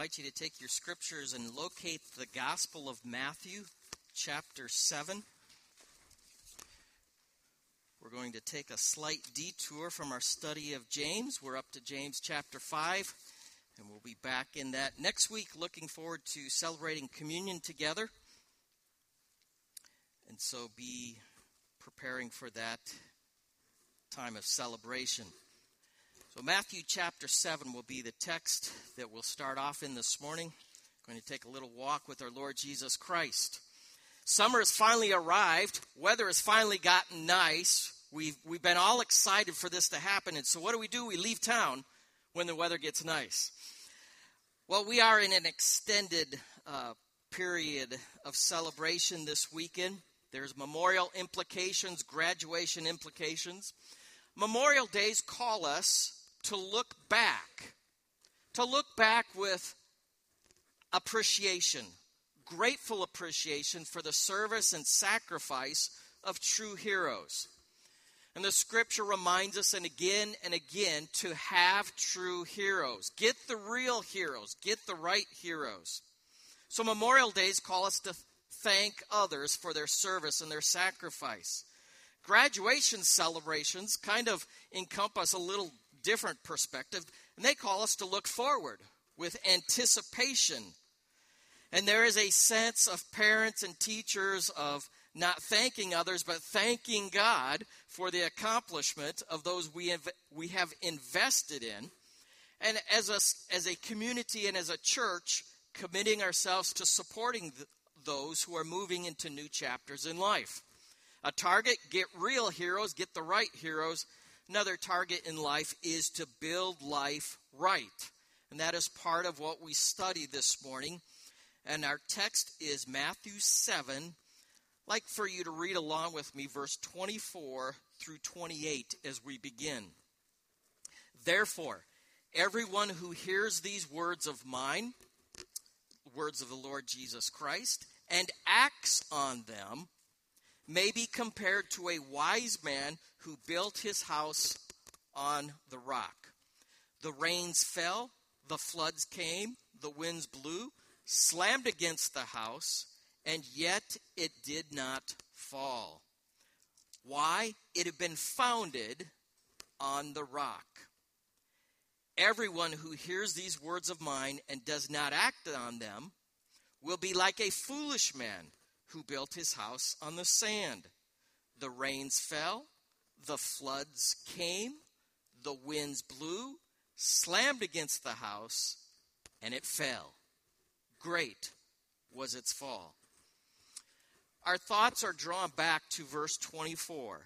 invite you to take your scriptures and locate the Gospel of Matthew, chapter 7. We're going to take a slight detour from our study of James. We're up to James chapter 5, and we'll be back in that next week. Looking forward to celebrating communion together. And so be preparing for that time of celebration. So Matthew chapter 7 will be the text that we'll start off in this morning. We're going to take a little walk with our Lord Jesus Christ. Summer has finally arrived. Weather has finally gotten nice. We've been all excited for this to happen. And so what do? We leave town when the weather gets nice. Well, we are in an extended period of celebration this weekend. There's memorial implications, graduation implications. Memorial Days call us to look back with appreciation, grateful appreciation for the service and sacrifice of true heroes. And the scripture reminds us and again to have true heroes. Get the real heroes, get the right heroes. So Memorial Days call us to thank others for their service and their sacrifice. Graduation celebrations kind of encompass a little different perspective, and they call us to look forward with anticipation. And there is a sense of parents and teachers of not thanking others, but thanking God for the accomplishment of those we have invested in. And as a community and as a church, committing ourselves to supporting those who are moving into new chapters in life. A target, get real heroes, get the right heroes. Another target in life is to build life right. And that is part of what we study this morning. And our text is Matthew 7. I'd like for you to read along with me, verse 24 through 28 as we begin. Therefore, everyone who hears these words of mine, words of the Lord Jesus Christ, and acts on them, may be compared to a wise man who built his house on the rock. The rains fell, the floods came, the winds blew, slammed against the house, and yet it did not fall. Why? It had been founded on the rock. Everyone who hears these words of mine and does not act on them will be like a foolish man who built his house on the sand. The rains fell, the floods came, the winds blew, slammed against the house, and it fell. Great was its fall. Our thoughts are drawn back to verse 24.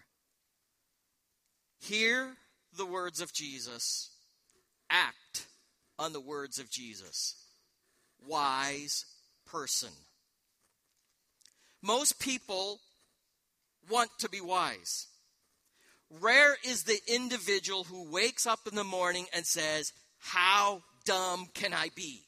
Hear the words of Jesus. Act on the words of Jesus. Wise person. Most people want to be wise. Rare is the individual who wakes up in the morning and says, "How dumb can I be?"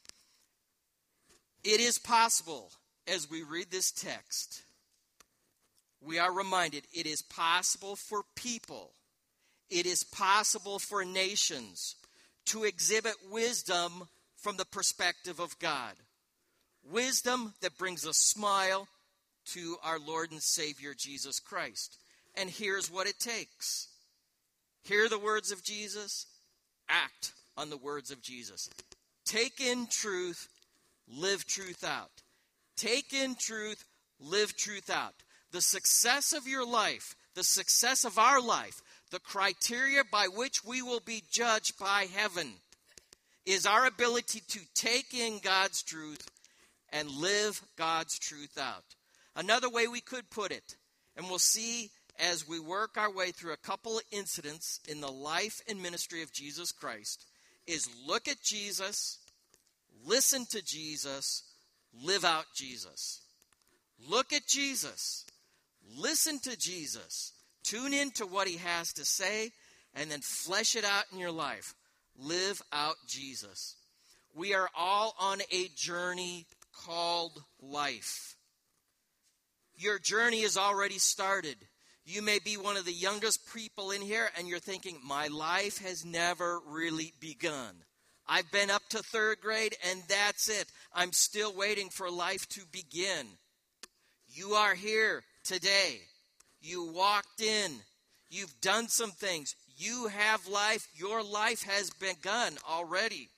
It is possible, as we read this text, we are reminded it is possible for people, it is possible for nations to exhibit wisdom from the perspective of God. Wisdom that brings a smile to our Lord and Savior Jesus Christ. And here's what it takes. Hear the words of Jesus, act on the words of Jesus. Take in truth, live truth out. Take in truth, live truth out. The success of your life, the success of our life, the criteria by which we will be judged by heaven is our ability to take in God's truth and live God's truth out. Another way we could put it, and we'll see as we work our way through a couple of incidents in the life and ministry of Jesus Christ, is look at Jesus, listen to Jesus, live out Jesus. Look at Jesus, listen to Jesus, tune into what he has to say, and then flesh it out in your life. Live out Jesus. We are all on a journey called life. Your journey has already started. You may be one of the youngest people in here and you're thinking, my life has never really begun. I've been up to third grade, and that's it. I'm still waiting for life to begin. You are here today. You walked in. You've done some things. You have life. Your life has begun already.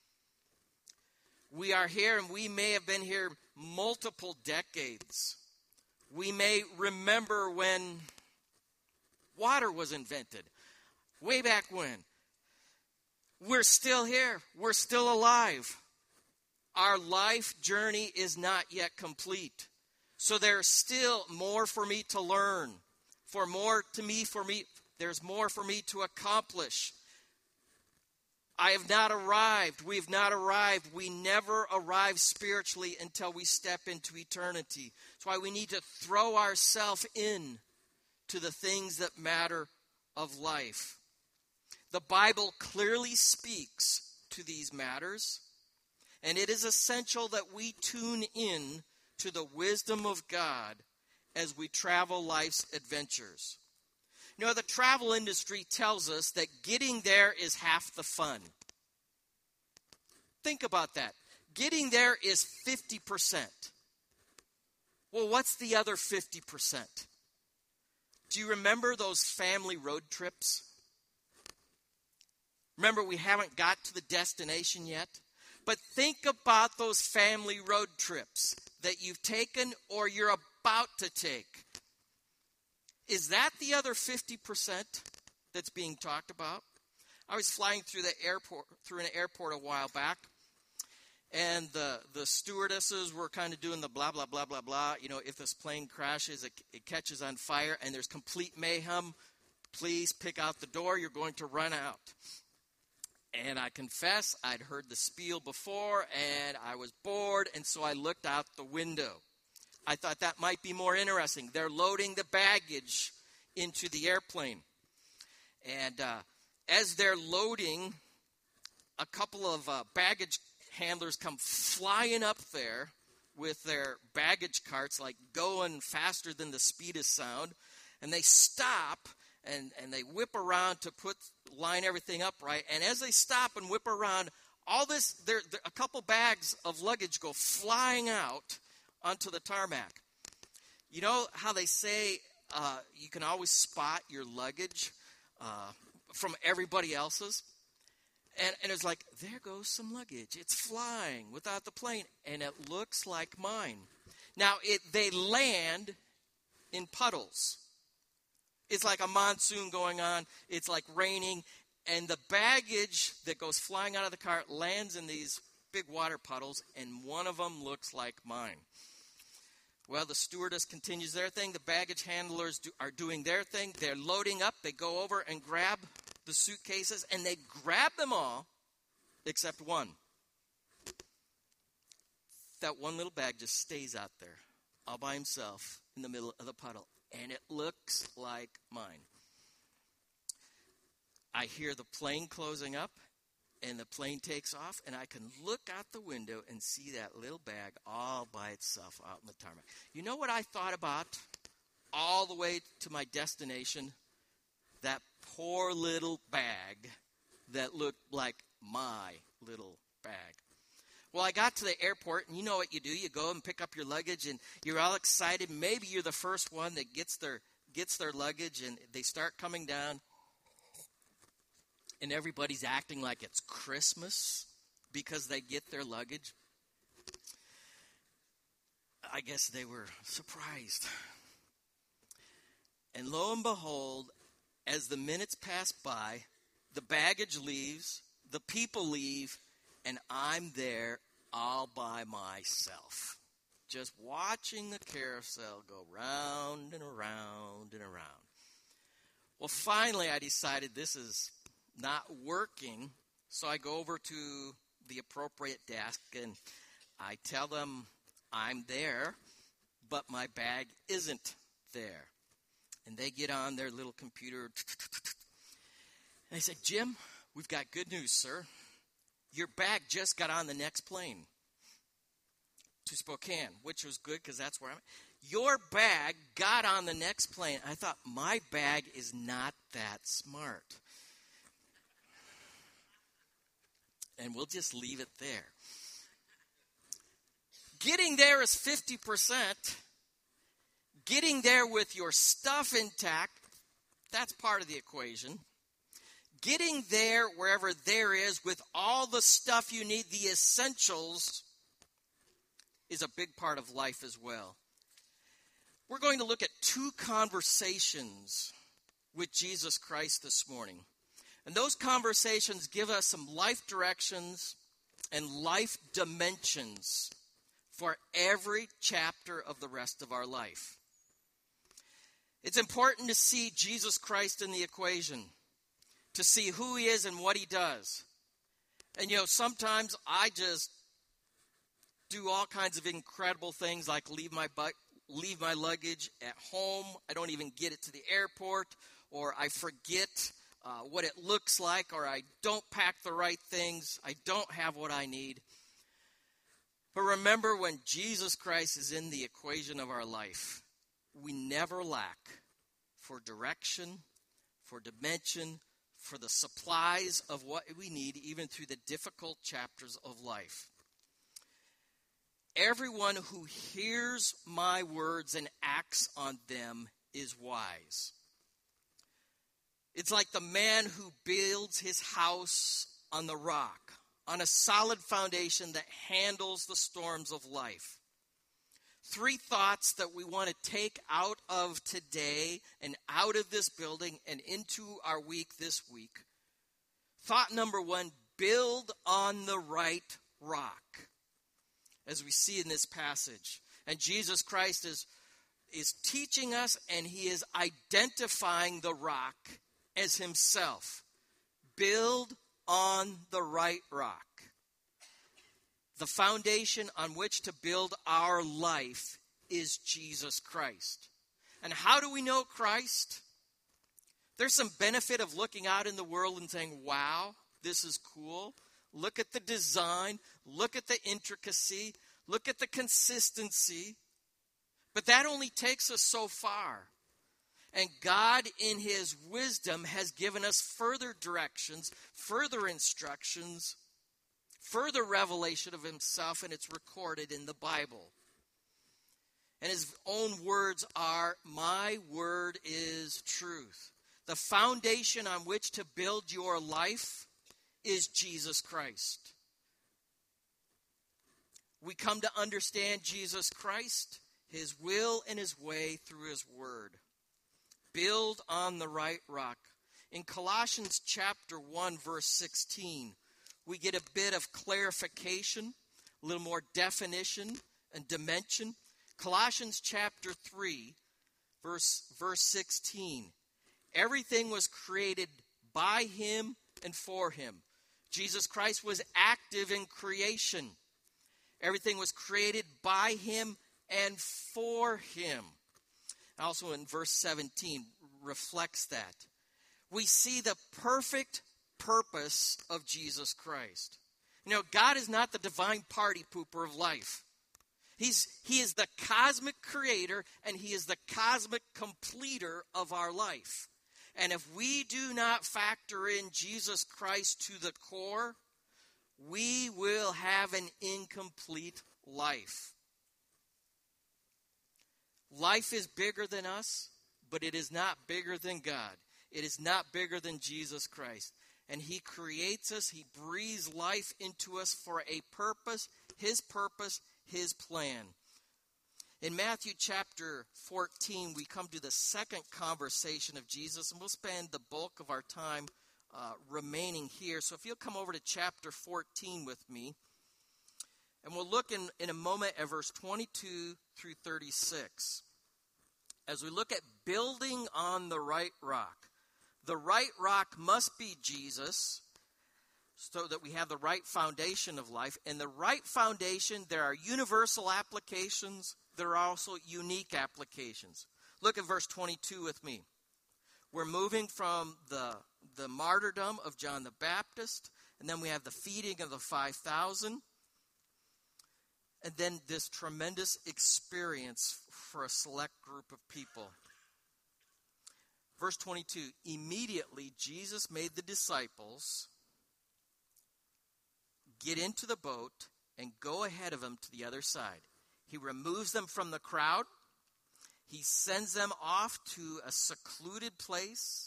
We are here, and we may have been here multiple decades. We may remember when water was invented, way back when. We're still here. We're still alive. Our life journey is not yet complete. So there's still more for me to learn. There's more for me to accomplish. I have not arrived. We have not arrived. We never arrive spiritually until we step into eternity. That's why we need to throw ourselves in to the things that matter of life. The Bible clearly speaks to these matters, and it is essential that we tune in to the wisdom of God as we travel life's adventures. You know, the travel industry tells us that getting there is half the fun. Think about that. Getting there is 50%. Well, what's the other 50%? Do you remember those family road trips? Remember, we haven't got to the destination yet. But think about those family road trips that you've taken or you're about to take. Is that the other 50% that's being talked about? I was flying through an airport a while back, and the stewardesses were kind of doing the blah, blah, blah, blah, blah. You know, if this plane crashes, it catches on fire, and there's complete mayhem, please pick out the door. You're going to run out. And I confess, I'd heard the spiel before, and I was bored, and so I looked out the window. I thought that might be more interesting. They're loading the baggage into the airplane. And as they're loading, a couple of baggage handlers come flying up there with their baggage carts, like going faster than the speed of sound. And they stop, and they whip around to line everything up right. And as they stop and whip around, a couple bags of luggage go flying out onto the tarmac. You know how they say you can always spot your luggage from everybody else's? And it's like, there goes some luggage. It's flying without the plane, and it looks like mine. Now, they land in puddles. It's like a monsoon going on. It's like raining, and the baggage that goes flying out of the car lands in these big water puddles, and one of them looks like mine. Well, the stewardess continues their thing. The baggage handlers are doing their thing. They're loading up. They go over and grab the suitcases, and they grab them all except one. That one little bag just stays out there all by himself in the middle of the puddle, and it looks like mine. I hear the plane closing up, and the plane takes off, and I can look out the window and see that little bag all by itself out in the tarmac. You know what I thought about all the way to my destination? That poor little bag that looked like my little bag. Well, I got to the airport, and you know what you do. You go and pick up your luggage, and you're all excited. Maybe you're the first one that gets their luggage, and they start coming down. And everybody's acting like it's Christmas because they get their luggage. I guess they were surprised. And lo and behold, as the minutes pass by, the baggage leaves, the people leave, and I'm there all by myself, just watching the carousel go round and around and around. Well, finally I decided this is not working, so I go over to the appropriate desk and I tell them I'm there, but my bag isn't there. And they get on their little computer. And I said, Jim, we've got good news, sir. Your bag just got on the next plane to Spokane, which was good because that's where I'm at. Your bag got on the next plane. I thought, my bag is not that smart. And we'll just leave it there. Getting there is 50%. Getting there with your stuff intact, that's part of the equation. Getting there wherever there is with all the stuff you need, the essentials, is a big part of life as well. We're going to look at 2 conversations with Jesus Christ this morning. And those conversations give us some life directions and life dimensions for every chapter of the rest of our life. It's important to see Jesus Christ in the equation, to see who he is and what he does. And sometimes I just do all kinds of incredible things, like leave my luggage at home. I don't even get it to the airport, or I forget what it looks like, or I don't pack the right things. I don't have what I need. But remember, when Jesus Christ is in the equation of our life, we never lack for direction, for dimension, for the supplies of what we need, even through the difficult chapters of life. Everyone who hears my words and acts on them is wise. It's like the man who builds his house on the rock, on a solid foundation that handles the storms of life. 3 thoughts that we want to take out of today and out of this building and into our week this week. Thought number 1, build on the right rock, as we see in this passage. And Jesus Christ is teaching us, and he is identifying the rock as himself. Build on the right rock. The foundation on which to build our life is Jesus Christ. And how do we know Christ? There's some benefit of looking out in the world and saying, wow, this is cool. Look at the design. Look at the intricacy. Look at the consistency. But that only takes us so far. And God, in his wisdom, has given us further directions, further instructions, further revelation of himself, and it's recorded in the Bible. And his own words are, my word is truth. The foundation on which to build your life is Jesus Christ. We come to understand Jesus Christ, his will and his way through his word. Build on the right rock. In Colossians chapter 1, verse 16, we get a bit of clarification, a little more definition and dimension. Colossians chapter 3, verse 16. Everything was created by him and for him. Jesus Christ was active in creation. Everything was created by him and for him. Also in verse 17 reflects that. We see the perfect purpose of Jesus Christ. God is not the divine party pooper of life. He is the cosmic creator, and he is the cosmic completer of our life. And if we do not factor in Jesus Christ to the core, we will have an incomplete life. Life is bigger than us, but it is not bigger than God. It is not bigger than Jesus Christ. And he creates us, he breathes life into us for a purpose, his plan. In Matthew chapter 14, we come to the second conversation of Jesus, and we'll spend the bulk of our time remaining here. So if you'll come over to chapter 14 with me, and we'll look in a moment at verse 22 through 36. As we look at building on the right rock, the right rock must be Jesus, so that we have the right foundation of life. And the right foundation, there are universal applications. There are also unique applications. Look at verse 22 with me. We're moving from the martyrdom of John the Baptist, and then we have the feeding of the 5,000, and then this tremendous experience for a select group of people. Verse 22, immediately Jesus made the disciples get into the boat and go ahead of him to the other side. He removes them from the crowd. He sends them off to a secluded place.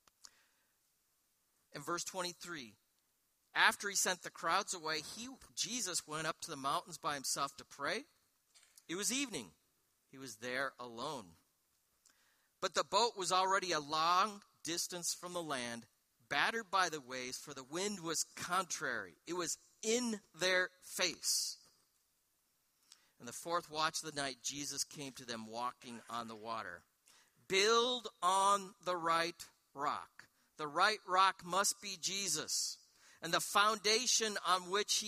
In verse 23, after he sent the crowds away, Jesus went up to the mountains by himself to pray. It was evening. He was there alone. But the boat was already a long distance from the land, battered by the waves, for the wind was contrary. It was in their face. In the fourth watch of the night, Jesus came to them walking on the water. Build on the right rock. The right rock must be Jesus. And the foundation on which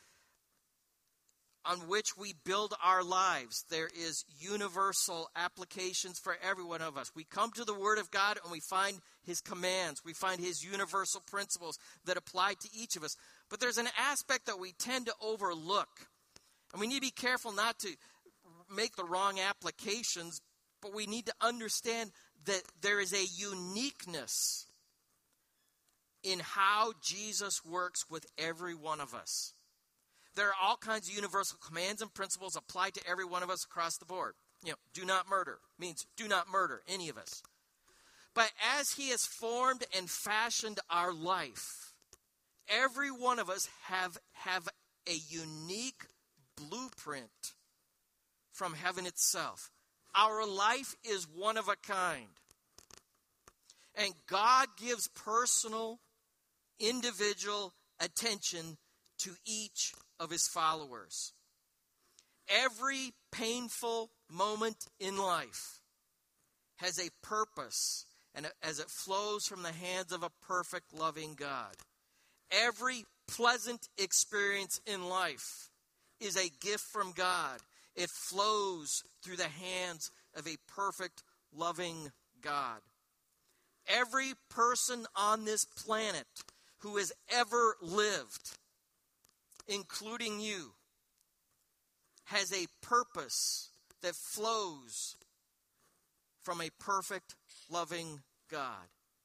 we build our lives. There is universal applications for every one of us. We come to the Word of God and we find His commands. We find His universal principles that apply to each of us. But there's an aspect that we tend to overlook. And we need to be careful not to make the wrong applications, but we need to understand that there is a uniqueness in how Jesus works with every one of us. There are all kinds of universal commands and principles applied to every one of us across the board. Do not murder means do not murder any of us. But as He has formed and fashioned our life, every one of us have a unique blueprint from heaven itself. Our life is one of a kind. And God gives personal, individual attention to each of His followers. Every painful moment in life has a purpose, and as it flows from the hands of a perfect, loving God. Every pleasant experience in life is a gift from God. It flows through the hands of a perfect, loving God. Every person on this planet who has ever lived, including you, has a purpose that flows from a perfect, loving God.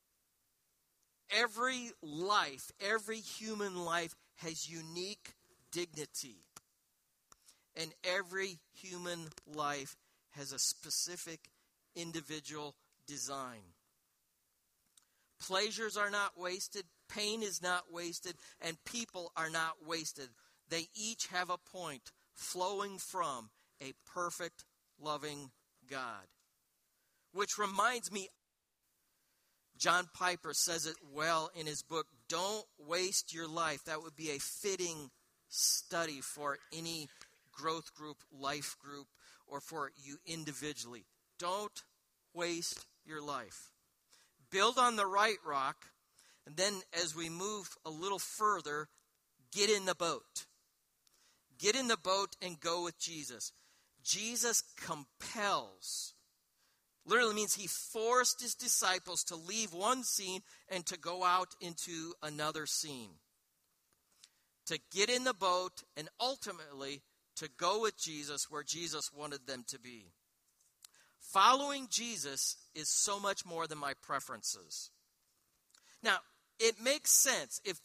Every life, every human life has unique dignity. And every human life has a specific individual design. Pleasures are not wasted, pain is not wasted, and people are not wasted. They each have a point flowing from a perfect, loving God. Which reminds me, John Piper says it well in his book, Don't Waste Your Life. That would be a fitting study for any growth group, life group, or for you individually. Don't waste your life. Build on the right rock, and then as we move a little further, get in the boat. Get in the boat and go with Jesus. Jesus compels. Literally means He forced His disciples to leave one scene and to go out into another scene. To get in the boat and ultimately to go with Jesus where Jesus wanted them to be. Following Jesus is so much more than my preferences. Now, it makes sense if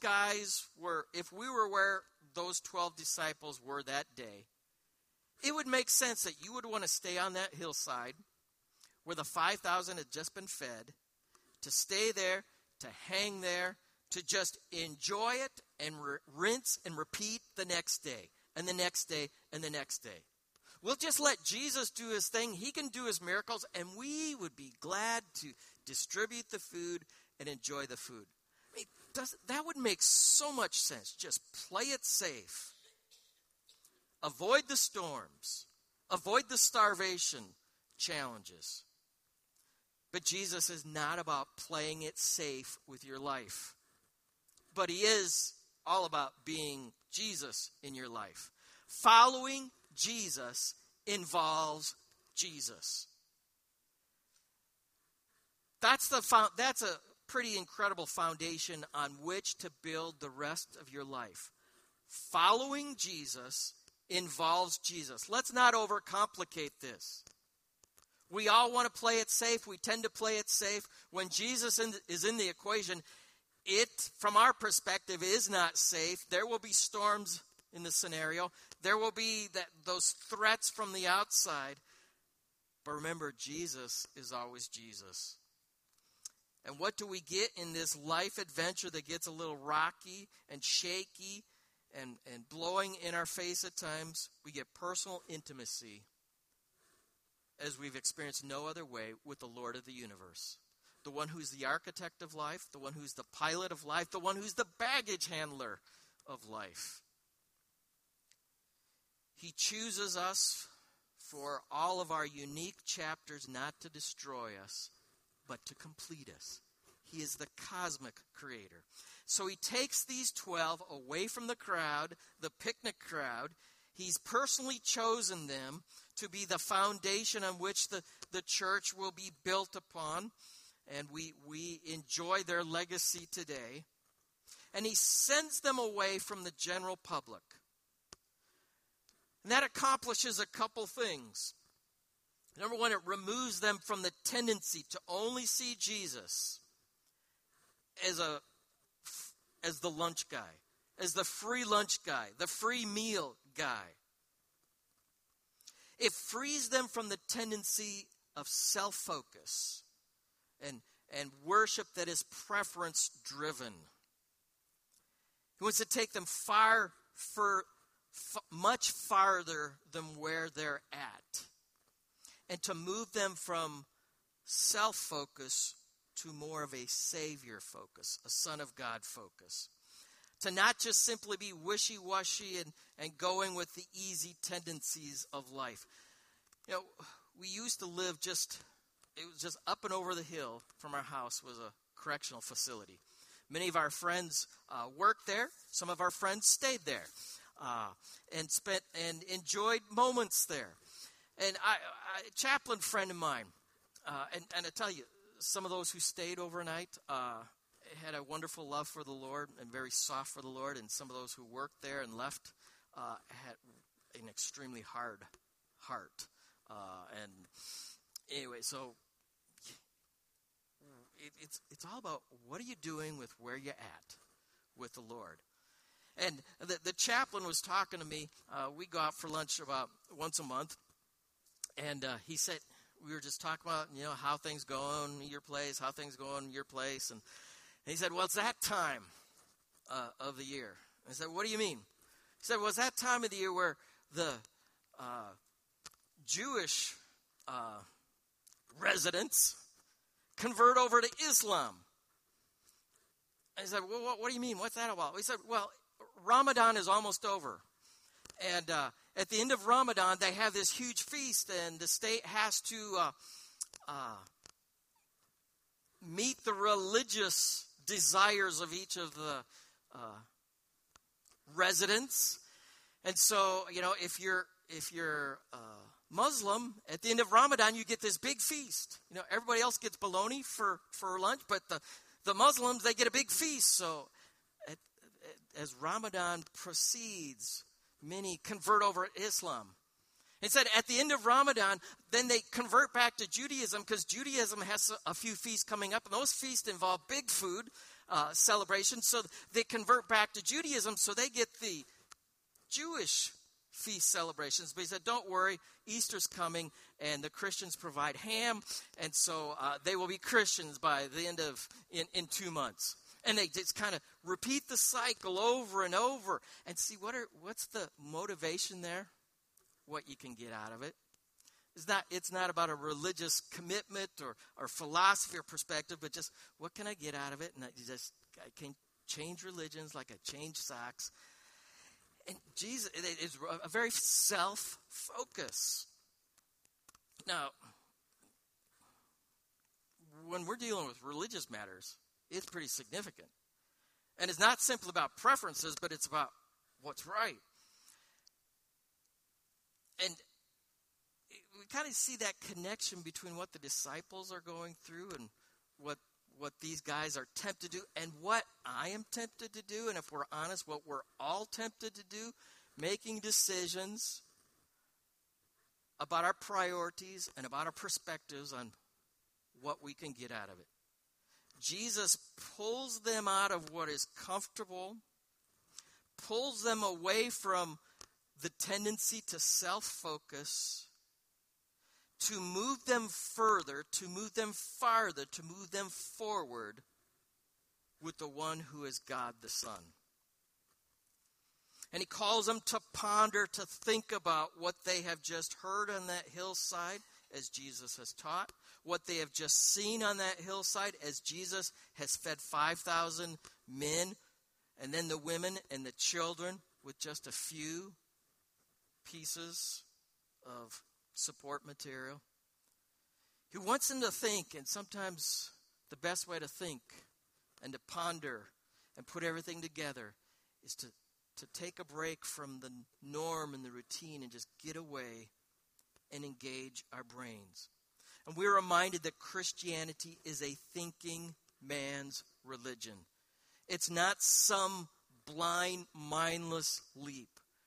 we were where those 12 disciples were that day, it would make sense that you would want to stay on that hillside where the 5,000 had just been fed, to stay there, to hang there, to just enjoy it and rinse and repeat the next day, and the next day, and the next day. We'll just let Jesus do His thing. He can do His miracles, and we would be glad to distribute the food and enjoy the food. I mean, that would make so much sense. Just play it safe. Avoid the storms. Avoid the starvation challenges. But Jesus is not about playing it safe with your life. But He is all about being Jesus in your life. Following Jesus involves Jesus. That's a pretty incredible foundation on which to build the rest of your life. Following Jesus involves Jesus. Let's not overcomplicate this. We all want to play it safe. We tend to play it safe. When Jesus is in the equation, it, from our perspective, is not safe. There will be storms in the scenario. There will be those threats from the outside. But remember, Jesus is always Jesus. And what do we get in this life adventure that gets a little rocky and shaky and blowing in our face at times? We get personal intimacy as we've experienced no other way with the Lord of the universe. The one who's the architect of life, the one who's the pilot of life, the one who's the baggage handler of life. He chooses us for all of our unique chapters, not to destroy us, but to complete us. He is the cosmic creator. So he takes these 12 away from the crowd, the picnic crowd. He's personally chosen them to be the foundation on which the church will be built upon. And we enjoy their legacy today. And he sends them away from the general public. And that accomplishes a couple things. Number one, it removes them from the tendency to only see Jesus as the lunch guy, as the free lunch guy, the free meal guy. It frees them from the tendency of self-focus and worship that is preference-driven. He wants to take them much farther than where they're at, and to move them from self-focus to more of a Savior focus, a Son of God focus. To not just simply be wishy-washy and going with the easy tendencies of life. You know, we used to live it was just up and over the hill from our house was a correctional facility. Many of our friends worked there. Some of our friends stayed there and spent and enjoyed moments there. And a chaplain friend of mine, and I tell you, some of those who stayed overnight had a wonderful love for the Lord and very soft for the Lord. And some of those who worked there and left had an extremely hard heart. And anyway, so it's all about what are you doing with where you're at with the Lord. And the chaplain was talking to me. We go out for lunch about once a month. And he said, we were just talking about, how things go in your place, how things go in your place. And he said, well, it's that time of the year. I said, what do you mean? He said, well, it's that time of the year where the Jewish residents convert over to Islam. I said, well, what do you mean? What's that about? He said, well, Ramadan is almost over. And at the end of Ramadan, they have this huge feast, and the state has to meet the religious desires of each of the residents. And so, if you're Muslim, at the end of Ramadan, you get this big feast. Everybody else gets bologna for lunch, but the Muslims, they get a big feast. So as Ramadan proceeds, many convert over to Islam. It said at the end of Ramadan, then they convert back to Judaism because Judaism has a few feasts coming up, and those feasts involve big food celebrations. So they convert back to Judaism, so they get the Jewish feast celebrations. But he said, don't worry, Easter's coming, and the Christians provide ham, and so they will be Christians by the end of, in 2 months. And they just kind of repeat the cycle over and over. And see, what's the motivation there? What you can get out of it. It's not about a religious commitment or philosophy or perspective, but just what can I get out of it? And I can change religions like I change socks. And Jesus is a very self-focus. Now, when we're dealing with religious matters, it's pretty significant. And it's not simply about preferences, but it's about what's right. And we kind of see that connection between what the disciples are going through and what these guys are tempted to do and what I am tempted to do. And if we're honest, what we're all tempted to do, making decisions about our priorities and about our perspectives on what we can get out of it. Jesus pulls them out of what is comfortable, pulls them away from the tendency to self-focus, to move them further, to move them farther, to move them forward with the one who is God the Son. And he calls them to ponder, to think about what they have just heard on that hillside as Jesus has taught, what they have just seen on that hillside as Jesus has fed 5,000 men, and then the women and the children with just a few pieces of support material. He wants them to think, and sometimes the best way to think and to ponder and put everything together is to take a break from the norm and the routine and just get away and engage our brains. And we're reminded that Christianity is a thinking man's religion. It's not some blind, mindless leap.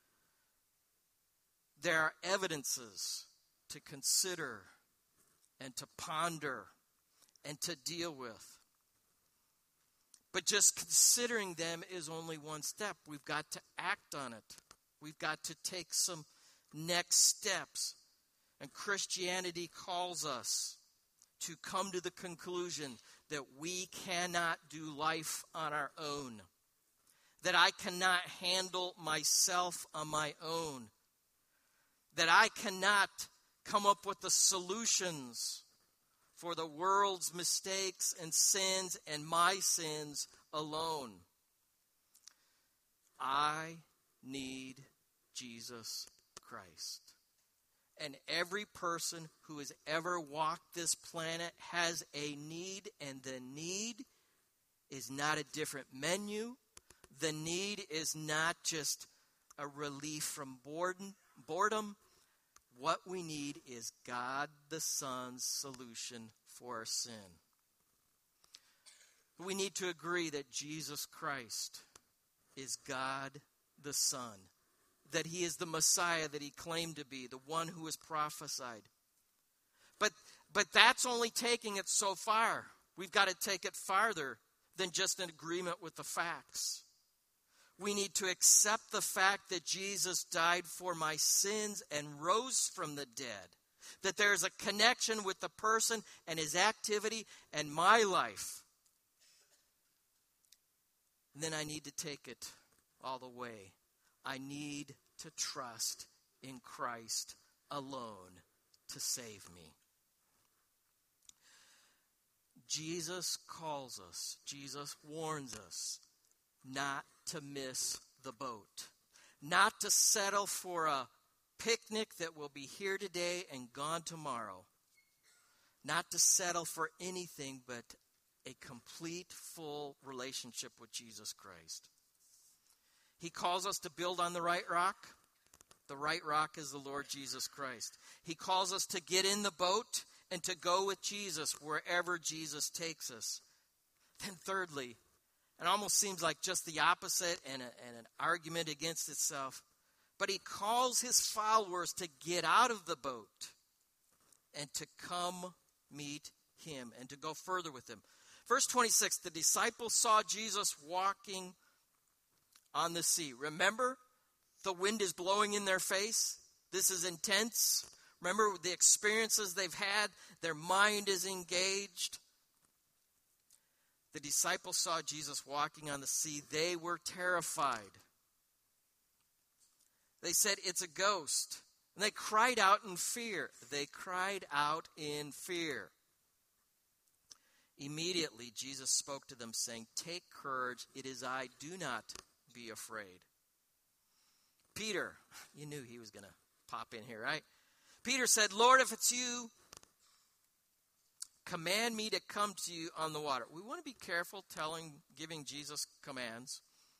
There are evidences to consider and to ponder and to deal with. But just considering them is only one step. We've got to act on it. We've got to take some next steps. And Christianity calls us to come to the conclusion that we cannot do life on our own. That I cannot handle myself on my own. That I cannot come up with the solutions for the world's mistakes and sins and my sins alone. I need Jesus Christ. And every person who has ever walked this planet has a need, and the need is not a different menu. The need is not just a relief from boredom. What we need is God the Son's solution for our sin. We need to agree that Jesus Christ is God the Son, that he is the Messiah that he claimed to be, the one who was prophesied. But that's only taking it so far. We've got to take it farther than just an agreement with the facts. We need to accept the fact that Jesus died for my sins and rose from the dead. That there's a connection with the person and his activity and my life. And then I need to take it all the way. I need to trust in Christ alone to save me. Jesus calls us, Jesus warns us not to miss the boat, not to settle for a picnic that will be here today and gone tomorrow, not to settle for anything but a complete, full relationship with Jesus Christ. He calls us to build on the right rock. The right rock is the Lord Jesus Christ. He calls us to get in the boat and to go with Jesus wherever Jesus takes us. Then thirdly, it almost seems like just the opposite and an argument against itself. But he calls his followers to get out of the boat and to come meet him and to go further with him. Verse 26, the disciples saw Jesus walking on the sea. Remember, the wind is blowing in their face. This is intense. Remember the experiences they've had. Their mind is engaged. The disciples saw Jesus walking on the sea. They were terrified. They said, "It's a ghost." And they cried out in fear. They cried out in fear. Immediately, Jesus spoke to them, saying, "Take courage. It is I. Do not be afraid." Peter, you knew he was going to pop in here, right? Peter said, "Lord, if it's you, command me to come to you on the water." We want to be careful giving Jesus commands.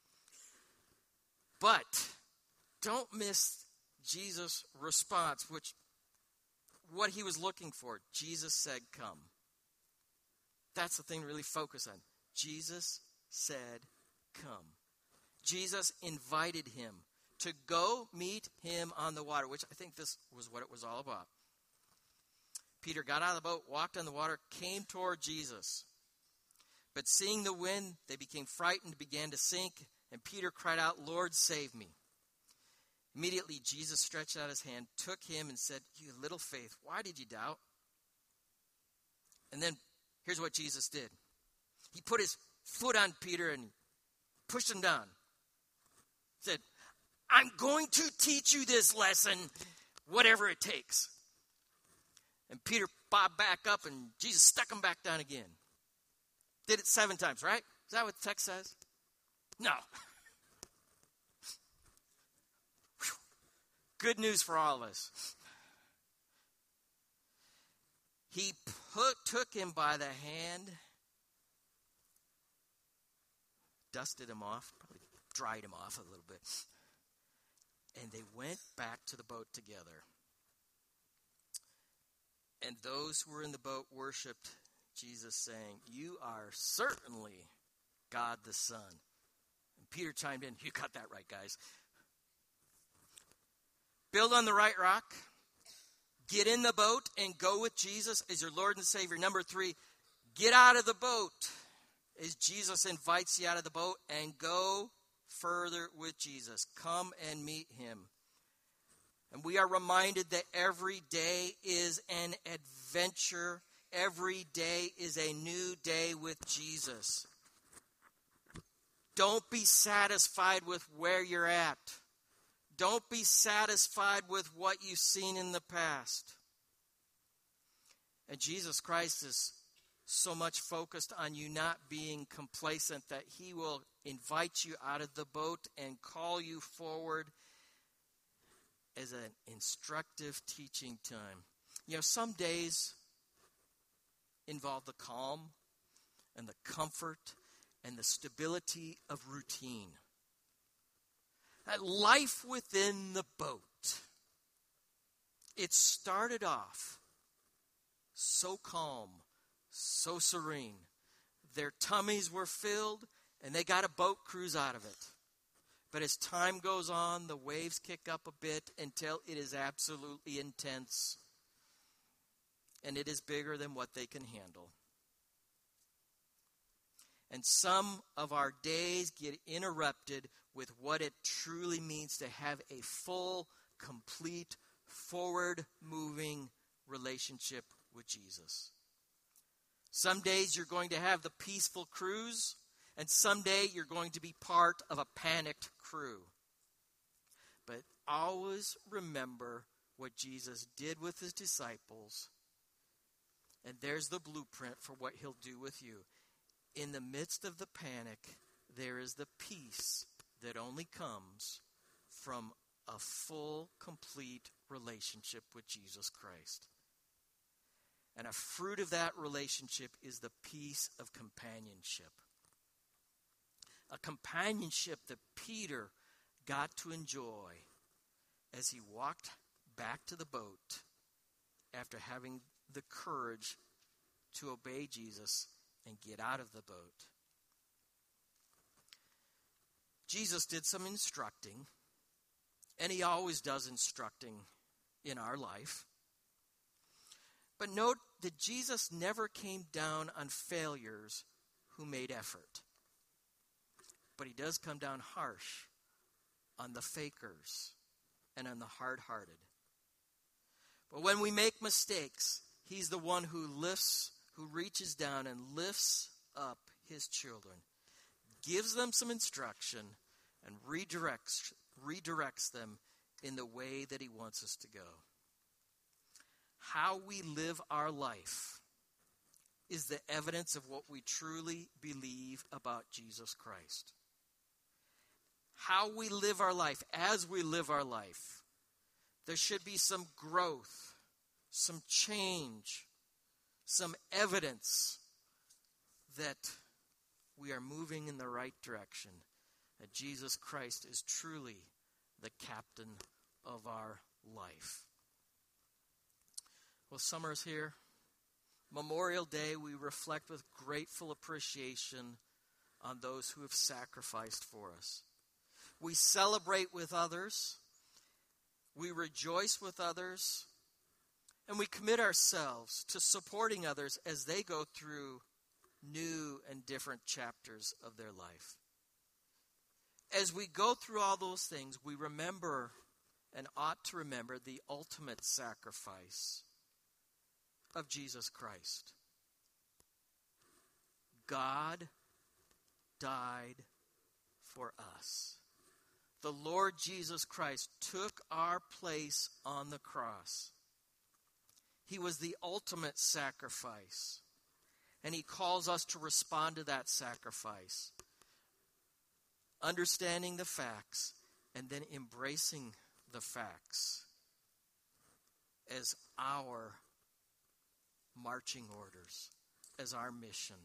But don't miss Jesus' response, what he was looking for. Jesus said, "Come." That's the thing to really focus on. Jesus said, "Come." Jesus invited him to go meet him on the water, which I think this was what it was all about. Peter got out of the boat, walked on the water, came toward Jesus. But seeing the wind, they became frightened and began to sink. And Peter cried out, Lord, save me. Immediately Jesus stretched out his hand, took him, and said, you little faith, why did you doubt? And then here's what Jesus did. He put his foot on Peter and pushed him down. He said, I'm going to teach you this lesson, whatever it takes. And Peter bobbed back up, and Jesus stuck him back down again. Did it 7 times, right? Is that what the text says? No. Good news for all of us. He took him by the hand, dusted him off, probably dried him off a little bit, and they went back to the boat together. And those who were in the boat worshiped Jesus, saying, you are certainly God the Son. And Peter chimed in, you got that right, guys. Build on the right rock. Get in the boat and go with Jesus as your Lord and Savior. Number 3, get out of the boat as Jesus invites you out of the boat and go further with Jesus. Come and meet him. And we are reminded that every day is an adventure. Every day is a new day with Jesus. Don't be satisfied with where you're at. Don't be satisfied with what you've seen in the past. And Jesus Christ is so much focused on you not being complacent that he will invite you out of the boat and call you forward as an instructive teaching time. You know, some days involve the calm and the comfort and the stability of routine. Life within the boat. It started off so calm, so serene. Their tummies were filled, and they got a boat cruise out of it. But as time goes on, the waves kick up a bit until it is absolutely intense. And it is bigger than what they can handle. And some of our days get interrupted with what it truly means to have a full, complete, forward-moving relationship with Jesus. Some days you're going to have the peaceful cruise, and someday you're going to be part of a panicked crew. But always remember what Jesus did with his disciples, and there's the blueprint for what he'll do with you. In the midst of the panic, there is the peace that only comes from a full, complete relationship with Jesus Christ. And a fruit of that relationship is the peace of companionship. A companionship that Peter got to enjoy as he walked back to the boat after having the courage to obey Jesus and get out of the boat. Jesus did some instructing, and he always does instructing in our life. But note that Jesus never came down on failures who made effort. But he does come down harsh on the fakers and on the hard-hearted. But when we make mistakes, he's the one who reaches down and lifts up his children, gives them some instruction, and redirects them in the way that he wants us to go. How we live our life is the evidence of what we truly believe about Jesus Christ. How we live our life, as we live our life, there should be some growth, some change, some evidence that we are moving in the right direction, that Jesus Christ is truly the captain of our life. Well, summer is here. Memorial Day, we reflect with grateful appreciation on those who have sacrificed for us. We celebrate with others. We rejoice with others. And we commit ourselves to supporting others as they go through new and different chapters of their life. As we go through all those things, we remember and ought to remember the ultimate sacrifice of Jesus Christ. God died for us. The Lord Jesus Christ took our place on the cross. He was the ultimate sacrifice. And he calls us to respond to that sacrifice, understanding the facts and then embracing the facts as our marching orders, as our mission.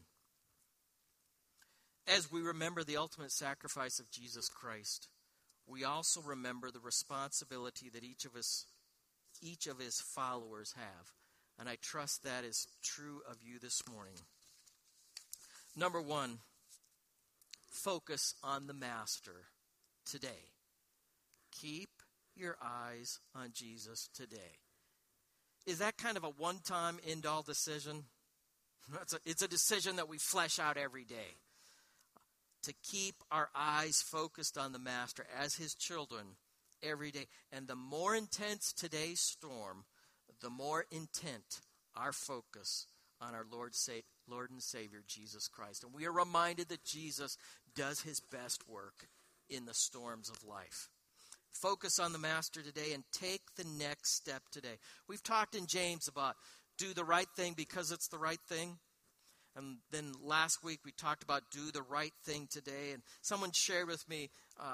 As we remember the ultimate sacrifice of Jesus Christ, we also remember the responsibility that each of his followers have. And I trust that is true of you this morning. Number one, focus on the Master today. Keep your eyes on Jesus today. Is that kind of a one-time end-all decision? It's a decision that we flesh out every day. To keep our eyes focused on the Master as his children every day. And the more intense today's storm, the more intent our focus on our Lord and Savior, Jesus Christ. And we are reminded that Jesus does his best work in the storms of life. Focus on the Master today and take the next step today. We've talked in James about do the right thing because it's the right thing. And then last week we talked about do the right thing today. And someone shared with me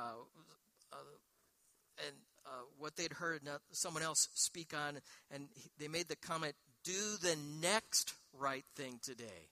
what they'd heard someone else speak on. And they made the comment, do the next right thing today.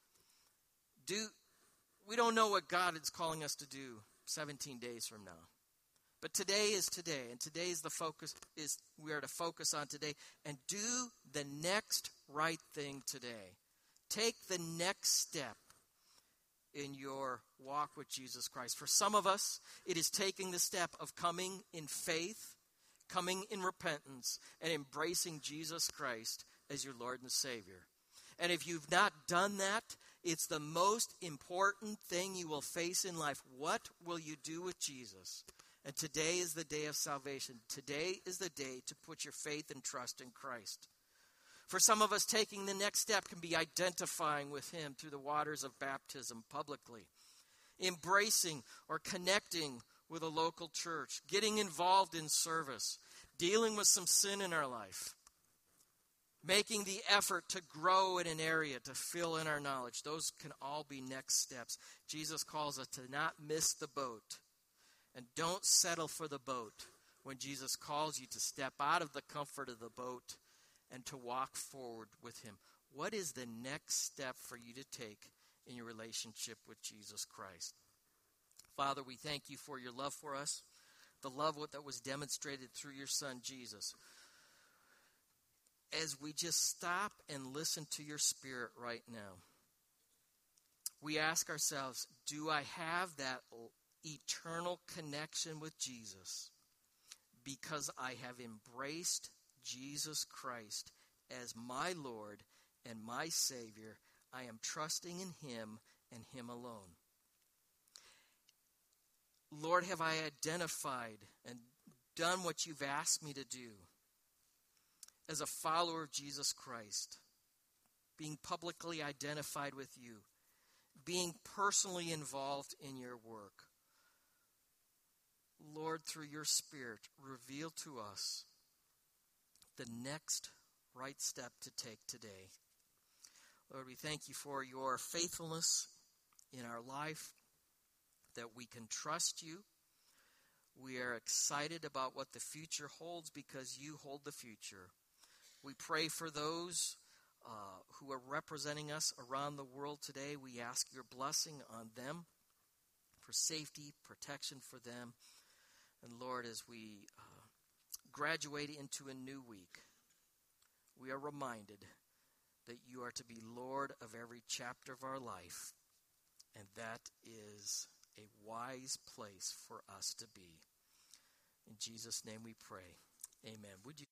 We don't know what God is calling us to do 17 days from now. But today is today. And today is the focus, we are to focus on today. And do the next right thing today. Take the next step in your walk with Jesus Christ. For some of us, it is taking the step of coming in faith, coming in repentance, and embracing Jesus Christ as your Lord and Savior. And if you've not done that, it's the most important thing you will face in life. What will you do with Jesus? And today is the day of salvation. Today is the day to put your faith and trust in Christ. For some of us, taking the next step can be identifying with him through the waters of baptism publicly, embracing or connecting with a local church, getting involved in service, dealing with some sin in our life, making the effort to grow in an area, to fill in our knowledge. Those can all be next steps. Jesus calls us to not miss the boat. And don't settle for the boat when Jesus calls you to step out of the comfort of the boat and to walk forward with him. What is the next step for you to take in your relationship with Jesus Christ? Father, we thank you for your love for us, the love that was demonstrated through your Son, Jesus. As we just stop and listen to your Spirit right now, we ask ourselves, do I have that eternal connection with Jesus because I have embraced Jesus Christ as my Lord and my Savior? I am trusting in him and him alone. Lord, have I identified and done what you've asked me to do as a follower of Jesus Christ, being publicly identified with you, being personally involved in your work? Lord, through your Spirit, reveal to us the next right step to take today. Lord, we thank you for your faithfulness in our life, that we can trust you. We are excited about what the future holds because you hold the future. We pray for those who are representing us around the world today. We ask your blessing on them, for safety, protection for them. And Lord, as we graduate into a new week, we are reminded that you are to be Lord of every chapter of our life. And that is a wise place for us to be. In Jesus' name we pray. Amen. Would you